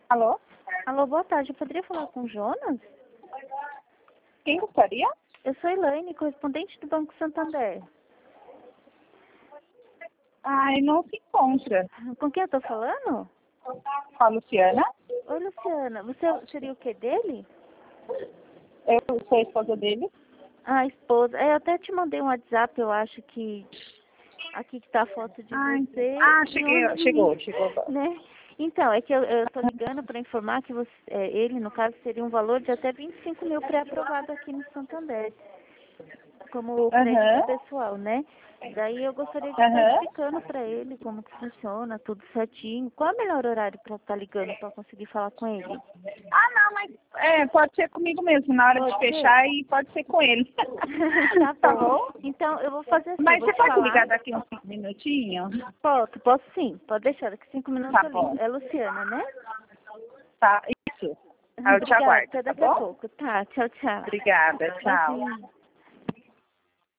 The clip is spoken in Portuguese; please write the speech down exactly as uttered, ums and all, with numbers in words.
Alô? Alô, boa tarde. Eu poderia falar com o Jonas? Quem gostaria? Eu sou Elaine, correspondente do Banco Santander. Ai, não se encontra. Com quem eu tô falando? Com a Luciana? Oi, Luciana. Você seria o que dele? Eu sou a esposa dele. Ah, esposa. É, eu até te mandei um WhatsApp, eu acho que... Aqui que tá a foto de Ai, você ah, e cheguei, um de chegou, mim, chegou. né? Então, é que eu, eu tô ligando para informar que você, é, ele, no caso, seria um valor de até vinte e cinco mil pré-aprovado aqui no Santander, como crédito Aham, pessoal, né? Daí eu gostaria de estar aham. explicando para ele como que funciona, tudo certinho. Qual é o melhor horário para estar ligando para conseguir falar com ele? Ah, não, mas é, pode ser comigo mesmo, na hora de Pode ser? fechar e pode ser com ele. Tá Tá bom. bom? Então, eu vou fazer assim, eu Mas vou você te pode falar. ligar daqui uns cinco minutinhos? Posso, posso sim. Pode deixar, daqui cinco minutos Tá eu ligo. bom. É Luciana, né? Tá, isso. Aí eu te Obrigada, aguardo, até tá daqui a bom? pouco. Tá, tchau, tchau. Obrigada, tchau. Imagina.